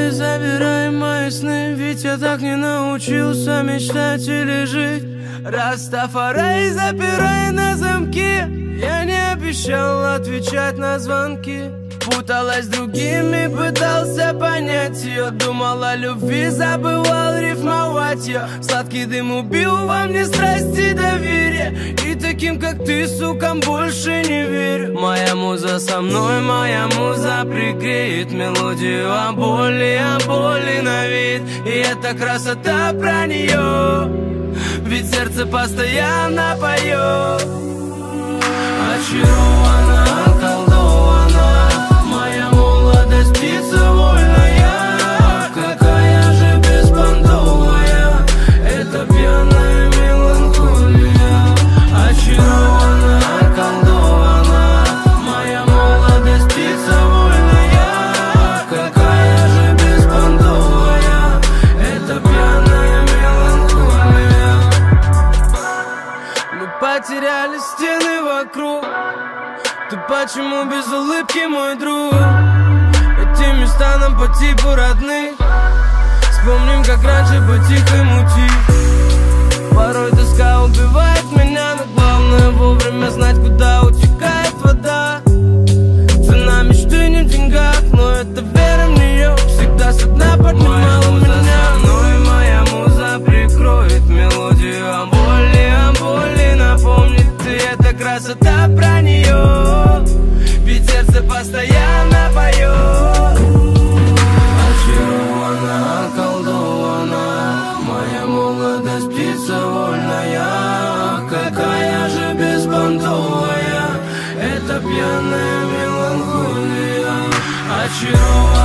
Забирай, забирай мои сны, ведь я так не научился мечтать или жить. Растафарай, запирай на замки, я не обещал отвечать на звонки. Путалась с другими, пытался понять ее. Думал о любви, забывал рифмовать ее. Сладкий дым убил во мне страсть и доверие, и таким, как ты, сукам, больше не верю. Моя муза со мной, моя муза пригреет мелодию о боли на вид. И эта красота про нее, ведь сердце постоянно поет. Очарована, околдована, моя молодость птица вольная. Какая же беспонтовая эта пьяная меланхолия. Очарована, околдована, моя молодость птица вольная. Какая же беспонтовая эта пьяная меланхолия. Мы потеряли стены вокруг. Ты почему без улыбки, мой друг? Эти места нам по типу родны. Вспомним, как раньше быть тихим уйти. Порой тоска убивает меня, но главное вовремя знать, куда утекает вода. Цена мечты не в деньгах, но это вера в нее всегда со дна поднимала меня. Мной моя муза прикроет мелодию о боли напомнит. И эта красота про нее, ведь сердце постоянно поет. Очарована, околдована, моя молодость птица вольная. Какая же беспонтовая эта пьяная меланхолия. Очарована.